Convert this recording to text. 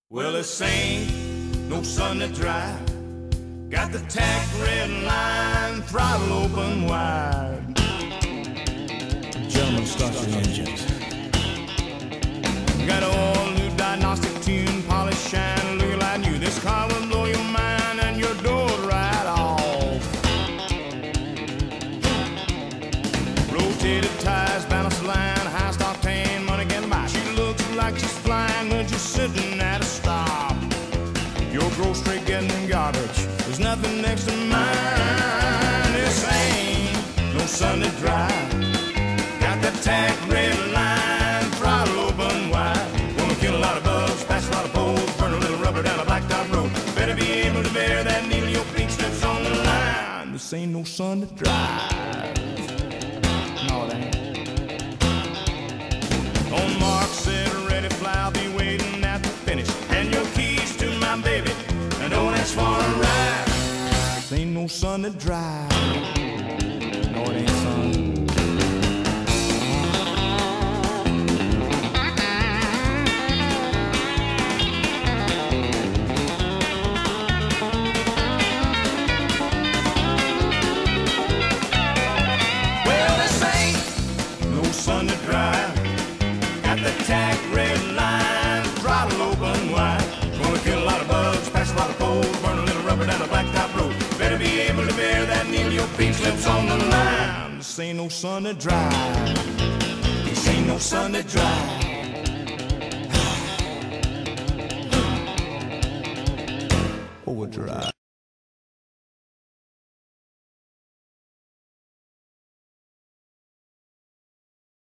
Well, this ain't no sun to dry. Got the tack red line, throttle open wide. Gentlemen, start your engines. Got an all-new diagnostic tune, polish shine, looking like new. This car will blow your mind and your door right off. Rotated tires, balance line, high octane, money getting by. She looks like she's flying when she's sitting at a stop. Your gross straight getting garbage, there's nothing next to mine. This ain't no Sunday drive. Got the tack red line, throttle open wide. Wanna kill a lot of bugs, pass a lot of poles, burn a little rubber down a blacktop road. Better be able to bear that needle, your pink slips on the line. This ain't no Sunday drive. No, it ain't. On mark, set, ready, fly, I'll be waiting at the finish. And your keys to my baby, and don't ask for a ride. This ain't no Sunday drive. No, it ain't, son. Sunday drive, got the tack red line, throttle open wide. Gonna kill a lot of bugs, pass a lot of poles, burn a little rubber down a blacktop road. Better be able to bear that needle, your pink slips on the line. This ain't no Sunday drive. This ain't no Sunday drive. Overdrive.